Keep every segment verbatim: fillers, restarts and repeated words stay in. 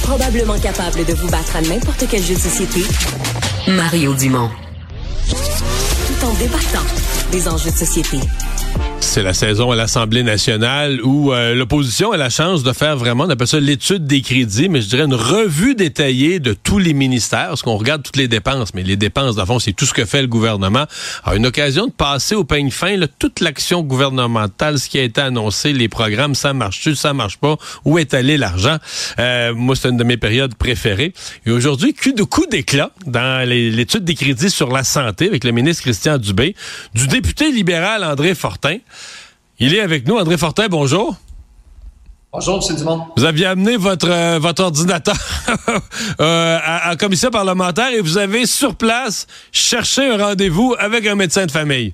Probablement capable de vous battre à n'importe quel jeu de société, Mario Dumont. Tout en débattant des enjeux de société. C'est la saison à l'Assemblée nationale où euh, l'opposition a la chance de faire vraiment, on appelle ça l'étude des crédits, mais je dirais une revue détaillée de tous les ministères, parce qu'on regarde toutes les dépenses, mais les dépenses, dans le fond, c'est tout ce que fait le gouvernement. Alors, une occasion de passer au peigne fin là, toute l'action gouvernementale, ce qui a été annoncé, les programmes, ça marche-tu, ça marche pas, où est allé l'argent. Euh, moi, c'est une de mes périodes préférées. Et aujourd'hui, coup de coup d'éclat dans les, l'étude des crédits sur la santé avec le ministre Christian Dubé, du député libéral André Fortin. Il est avec nous. André Fortin, bonjour. Bonjour, M. Dumont. Vous aviez amené votre, euh, votre ordinateur euh, à, à commission parlementaire et vous avez, sur place, cherché un rendez-vous avec un médecin de famille.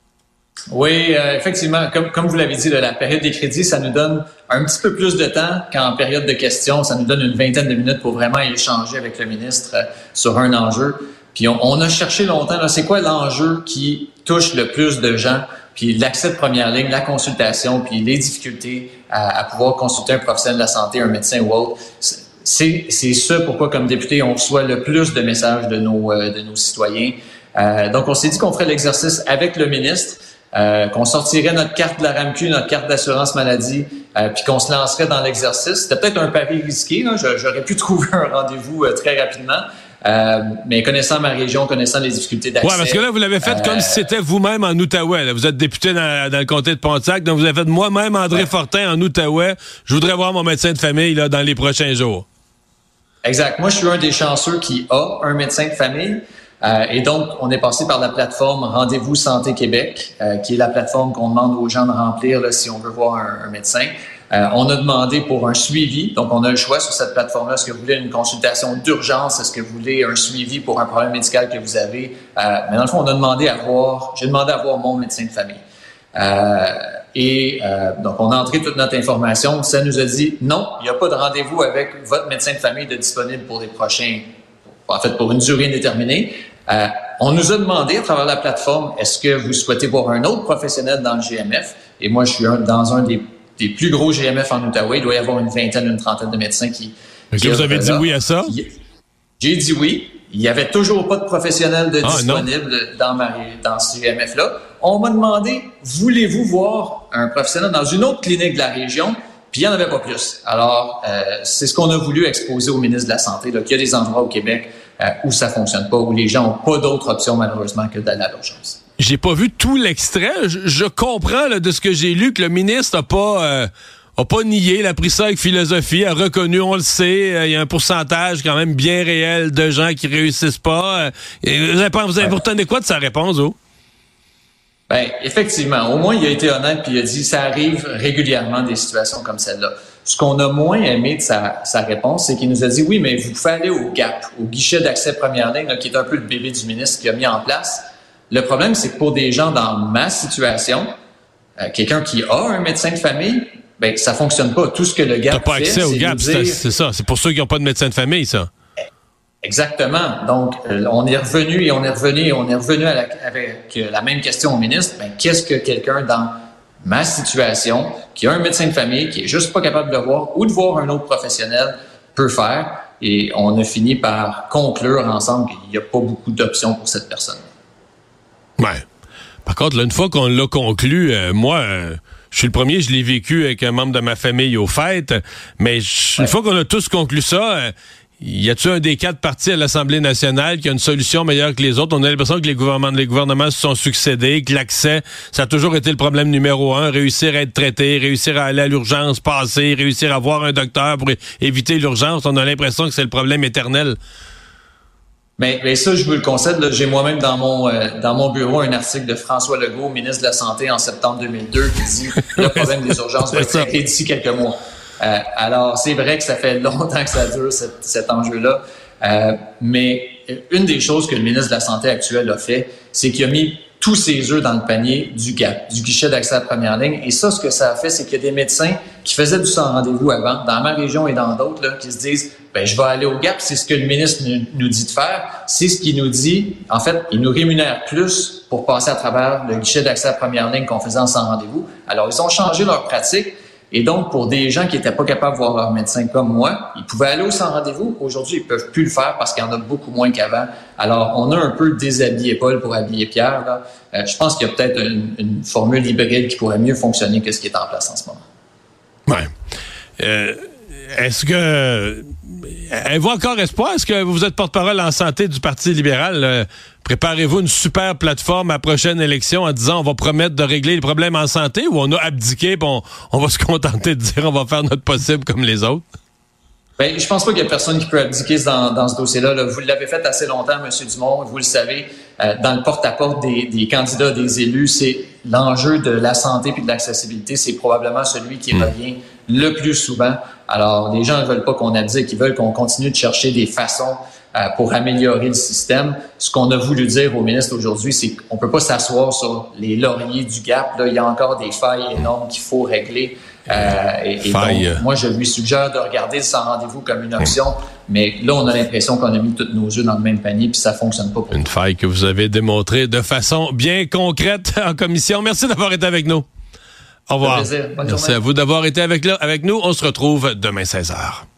Oui, euh, effectivement, comme, comme vous l'avez dit, là, la période des crédits, ça nous donne un petit peu plus de temps qu'en période de questions. Ça nous donne une vingtaine de minutes pour vraiment échanger avec le ministre euh, sur un enjeu. Puis on, on a cherché longtemps, là, c'est quoi l'enjeu qui touche le plus de gens? Puis l'accès de première ligne, la consultation, puis les difficultés à, à pouvoir consulter un professionnel de la santé, un médecin ou autre. C'est, c'est ce pourquoi, comme député, on reçoit le plus de messages de nos, euh, de nos citoyens. Euh, donc, on s'est dit qu'on ferait l'exercice avec le ministre, euh, qu'on sortirait notre carte de la R A M Q, notre carte d'assurance maladie, euh, puis qu'on se lancerait dans l'exercice. C'était peut-être un pari risqué, là. J'aurais pu trouver un rendez-vous euh, très rapidement. Euh, mais connaissant ma région, connaissant les difficultés d'accès... Oui, parce que là, vous l'avez fait euh, comme si c'était vous-même en Outaouais. Là. Vous êtes député dans, dans le comté de Pontiac, donc vous avez fait moi-même, André ouais. Fortin, en Outaouais. Je voudrais voir mon médecin de famille là, dans les prochains jours. Exact. Moi, je suis un des chanceux qui a un médecin de famille. Euh, et donc, on est passé par la plateforme Rendez-vous Santé Québec, euh, qui est la plateforme qu'on demande aux gens de remplir là, si on veut voir un, un médecin. Euh, on a demandé pour un suivi, donc on a le choix sur cette plateforme-là. Est-ce que vous voulez une consultation d'urgence? Est-ce que vous voulez un suivi pour un problème médical que vous avez? Euh, mais dans le fond, on a demandé à voir, j'ai demandé à voir mon médecin de famille. Euh, et euh, donc, on a entré toute notre information. Ça nous a dit non, il n'y a pas de rendez-vous avec votre médecin de famille de disponible pour les prochains, en fait, pour une durée indéterminée. Euh, on nous a demandé à travers la plateforme, est-ce que vous souhaitez voir un autre professionnel dans le G M F? Et moi, je suis un, dans un des des plus gros G M F en Outaouais. Il doit y avoir une vingtaine, une trentaine de médecins qui... Est-ce que vous avez dit oui à ça? J'ai dit oui. Il n'y avait toujours pas de professionnel de ah, disponible dans, ma, dans ce G M F-là. On m'a demandé, voulez-vous voir un professionnel dans une autre clinique de la région? Puis il n'y en avait pas plus. Alors, euh, c'est ce qu'on a voulu exposer au ministre de la Santé, là, qu'il y a des endroits au Québec euh, où ça ne fonctionne pas, où les gens n'ont pas d'autre option, malheureusement, que d'aller à l'urgence. J'ai pas vu tout l'extrait. Je, je comprends là, de ce que j'ai lu que le ministre a pas euh, a pas nié, il a pris ça avec philosophie, a reconnu, on le sait, euh, il y a un pourcentage quand même bien réel de gens qui réussissent pas. Euh, et, vous avez, vous avez retenu quoi de sa réponse, oh? Ben effectivement, au moins il a été honnête puis il a dit ça arrive régulièrement des situations comme celle-là. Ce qu'on a moins aimé de sa, sa réponse, c'est qu'il nous a dit oui, mais vous pouvez aller au G A P, au guichet d'accès première ligne, là, qui est un peu le bébé du ministre qui a mis en place. Le problème, c'est que pour des gens dans ma situation, euh, quelqu'un qui a un médecin de famille, ben ça fonctionne pas. Tout ce que le G A P T'as pas fait, accès au G A P, dire... c'est, c'est ça. C'est pour ceux qui n'ont pas de médecin de famille, ça. Exactement. Donc, euh, on est revenu et on est revenu et on est revenu à la, avec la même question au ministre. Ben, qu'est-ce que quelqu'un dans ma situation, qui a un médecin de famille, qui est juste pas capable de le voir ou de voir un autre professionnel, peut faire? Et on a fini par conclure ensemble qu'il n'y a pas beaucoup d'options pour cette personne. Ouais. Par contre, là, une fois qu'on l'a conclu, euh, moi, euh, je suis le premier, je l'ai vécu avec un membre de ma famille aux fêtes, mais je, ouais. Une fois qu'on a tous conclu ça, euh, y a-t-il un des quatre partis à l'Assemblée nationale qui a une solution meilleure que les autres? On a l'impression que les gouvernements, les gouvernements se sont succédés, que l'accès, ça a toujours été le problème numéro un, réussir à être traité, réussir à aller à l'urgence, passer, réussir à voir un docteur pour é- éviter l'urgence. On a l'impression que c'est le problème éternel. Mais, mais ça, je vous le concède, là, j'ai moi-même dans mon euh, dans mon bureau un article de François Legault, ministre de la Santé, en septembre deux mille deux, qui dit que le problème des urgences va être traité d'ici quelques mois. Euh, alors, c'est vrai que ça fait longtemps que ça dure, cet, cet enjeu-là. Euh, mais une des choses que le ministre de la Santé actuel a fait, c'est qu'il a mis tous ses œufs dans le panier du G A P, du guichet d'accès à la première ligne. Et ça, ce que ça a fait, c'est qu'il y a des médecins qui faisaient du sans rendez-vous avant, dans ma région et dans d'autres, là, qui se disent, ben, je vais aller au G A P, c'est ce que le ministre nous, nous dit de faire. C'est ce qu'il nous dit. En fait, il nous rémunère plus pour passer à travers le guichet d'accès à la première ligne qu'on faisait en sans rendez-vous. Alors, ils ont changé leur pratique. Et donc, pour des gens qui étaient pas capables de voir leur médecin comme moi, ils pouvaient aller au sans rendez-vous. Aujourd'hui, ils peuvent plus le faire parce qu'il y en a beaucoup moins qu'avant. Alors, on a un peu déshabillé Paul pour habiller Pierre, là. Euh, je pense qu'il y a peut-être une, une formule hybride qui pourrait mieux fonctionner que ce qui est en place en ce moment. Ouais. Euh, est-ce que... Avez-vous encore espoir? Est-ce que vous êtes porte-parole en santé du Parti libéral? Euh, préparez-vous une super plateforme à la prochaine élection en disant on va promettre de régler les problèmes en santé, ou on a abdiqué et on, on va se contenter de dire on va faire notre possible comme les autres? Bien, je pense pas qu'il y a personne qui peut abdiquer dans, dans ce dossier-là. Là. Vous l'avez fait assez longtemps, M. Dumont, vous le savez. Euh, dans le porte-à-porte des, des candidats, des élus, c'est l'enjeu de la santé puis de l'accessibilité. C'est probablement celui qui revient le plus souvent. Alors, les gens ne veulent pas qu'on abdique, ils veulent qu'on continue de chercher des façons euh, pour améliorer le système. Ce qu'on a voulu dire au ministre aujourd'hui, c'est qu'on peut pas s'asseoir sur les lauriers du gap. Là, il y a encore des failles énormes qu'il faut régler. Euh, et, et donc, moi, je lui suggère de regarder le sans rendez-vous comme une option. Mais là, on a l'impression qu'on a mis tous nos œufs dans le même panier, puis ça fonctionne pas pour nous. Une faille que vous avez démontrée de façon bien concrète en commission. Merci d'avoir été avec nous. Au revoir. Plaisir. Bonne Merci journée. à vous d'avoir été avec, avec nous. On se retrouve demain seize heures.